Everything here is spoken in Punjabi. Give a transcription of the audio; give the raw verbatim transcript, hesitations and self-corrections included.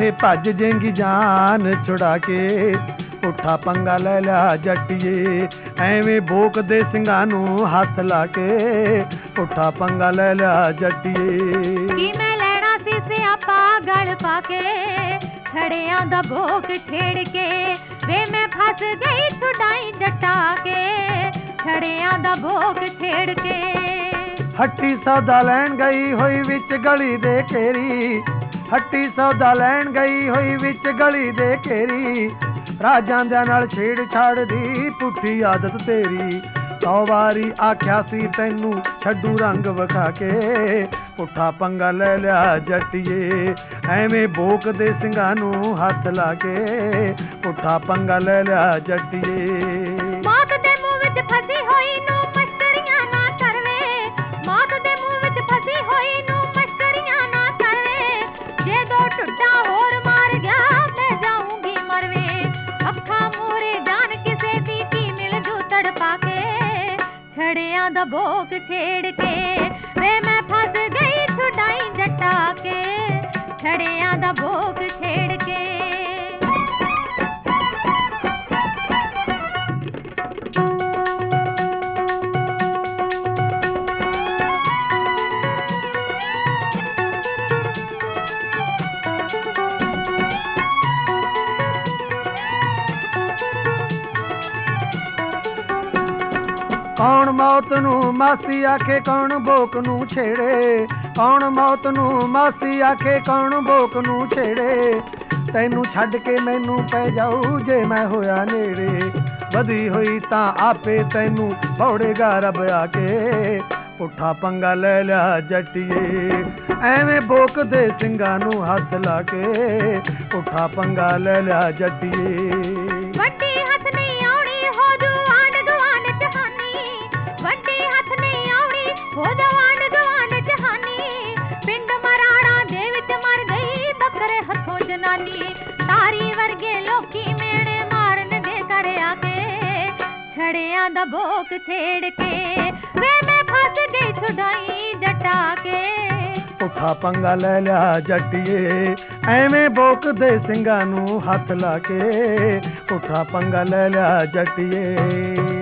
ਇੱਥੇ ਭੱਜ ਜੇਂਗੀ ਜਾਨ ਛੁਡਾ ਕੇ, ਪੁੱਠਾ ਪੰਗਾ ਲੈ ਲਿਆ ਜੱਟੀਏ। ਐਵੇਂ ਭੋਕਦੇ ਸਿੰਘਾਂ ਨੂੰ ਹੱਥ ਲਾ ਕੇ, ਪੁੱਠਾ ਪੰਗਾ ਲੈ ਲਿਆ ਜੱਟੀਏ। ਕੀ ਮੈਂ ਲੈਣਾ ਸੀ ਸਿਆਪਾ ਗਲ ਪਾ ਕੇ, ਛੜਿਆਂ ਦਾ ਭੋਗ ਛੇੜ ਕੇ, ਵੇ ਮੈਂ ਫਸ ਗਈ ਛੁਡਾਈ ਜੱਟਾ ਕੇ, ਛੜਿਆਂ ਦਾ ਭੋਗ ਛੇੜ ਕੇ। ਹੱਟੀ ਸੌਦਾ ਲੈਣ ਗਈ ਹੋਈ ਵਿੱਚ ਗਲੀ ਦੇ ਘੇਰੀ, ਹੱਟੀ ਸੌਦਾ ਲੈਣ ਗਈ ਹੋਈ ਵਿੱਚ ਗਲੀ ਦੇ ਘੇਰੀ, ਰਾਜਾਂ ਦੇ ਨਾਲ ਛੇੜ ਛਾੜ ਦੀ ਪੁੱਠੀ ਆਦਤ ਤੇਰੀ। ਸੌ ਵਾਰੀ ਆਖਿਆ ਸੀ ਤੈਨੂੰ ਛੱਡੂ ਰੰਗ ਵਿਖਾ ਕੇ, ਪੁੱਠਾ ਪੰਗਾ ਲੈ ਲਿਆ ਜੱਟੀਏ। ਐਵੇਂ ਭੋਕਦੇ ਸਿੰਘਾਂ ਨੂੰ ਹੱਥ ਲਾ ਕੇ, ਪੁੱਠਾ ਪੰਗਾ ਲੈ ਲਿਆ ਜੱਟੀਏ। ਮੌਤ ਦੇ ਮੂੰਹ ਵਿੱਚ ਫਸੀ ਹੋਈ ਨੂੰ ਮਸਕਰੀਆਂ ਨਾ ਕਰਵੇ, ਮੌਤ ਦੇ ਮੂੰਹ ਵਿੱਚ ਫਸੀ ਹੋਈ ਨੂੰ ਮਸਕਰੀਆਂ ਨਾ ਕਰਵੇ, ਜੇ ਦੋ ਟੁੱਟਾ ਹੋਰ ਮਾਰ ਗਿਆ ਮੈਂ ਜਾਊਂਗੀ ਮਰਵੇ। ਅੱਖਾਂ ਮੂਹਰੇ ਜਾਨ ਕਿਸੇ ਦੀ ਕੀ ਮਿਲ ਜੂ ਤੜਪਾ ਕੇ, ਛੜਿਆਂ ਦਾ ਭੋਗ ਛੇੜ ਕੇ, ਵੇ ਮੈਂ ਫਸ ਗਈ ਛੁਡਾਈ ਜੱਟਾ ਕੇ, ਛੜਿਆਂ ਦਾ ਭੋਗ ਛੇੜ ਕੇ। ਕੌਣ ਮੌਤ ਨੂੰ ਮਾਸੀ ਆਖੇ, ਕੌਣ ਭੋਕ ਨੂੰ ਛੇੜੇ, ਕੌਣ ਮੌਤ ਨੂੰ ਮਾਸੀ ਆਖੇ, ਕੌਣ ਭੋਕ ਨੂੰ ਛੇੜੇ। ਤੈਨੂੰ ਛੱਡ ਕੇ ਮੈਨੂੰ ਪੈ ਜਾਊ ਜੇ ਮੈਂ ਹੋਇਆ ਨੇੜੇ, ਵਧੀ ਹੋਈ ਤਾਂ ਆਪੇ ਤੈਨੂੰ ਭੌੜੇਗਾ ਰੱਬ ਆ ਕੇ, ਪੁੱਠਾ ਪੰਗਾ ਲੈ ਲਿਆ ਜੱਟੀਏ। ਐਵੇਂ ਭੋਕਦੇ ਸਿੰਘਾਂ ਨੂੰ ਹੱਥ ਲਾ ਕੇ, ਪੁੱਠਾ ਪੰਗਾ ਲੈ ਲਿਆ ਜੱਟੀਏ। ਵੱਡੀ ਹੱਥ ਨਹੀਂ ਆਉਣੀ ਹੋ ਜੂ ਆਂਢ ਗੁਆਂਢ ਚ ਹਾਨੀ, ਵੱਡੀ ਹੱਥ ਨਹੀਂ ਆਉਣੀ ਹੋ ਜਾ ਆਂਢ ਗੁਆਂਢ ਚ ਹਾਨੀ, ਪਿੰਡ ਮਰਾਣਾ ਦੇ ਵਿੱਚ ਮਰ ਗਈ ਬੱਕਰੇ ਹੱਥੋਂ ਜਨਾਨੀ, ਤਾਰੀ ਵਰਗੇ ਲੋਕੀ ਮੇਣੇ ਮਾਰਨਗੇ ਘਰ ਆ ਕੇ, ਛੜਿਆਂ ਦਾ ਭੋਗ ਛੇੜ ਕੇ, ਵੇ ਮੈਂ ਫਸ ਗਈ ਛੁਡਾਈ ਜੱਟਾ ਕੇ, ਪੁੱਠਾ ਪੰਗਾ ਲੈ ਲਿਆ ਜੱਟੀਏ। ਐਵੇਂ ਭੋਕਦੇ ਸਿੰਘਾਂ ਨੂੰ ਹੱਥ ਲਾ ਕੇ, ਪੁੱਠਾ ਪੰਗਾ ਲੈ ਲਿਆ ਜੱਟੀਏ।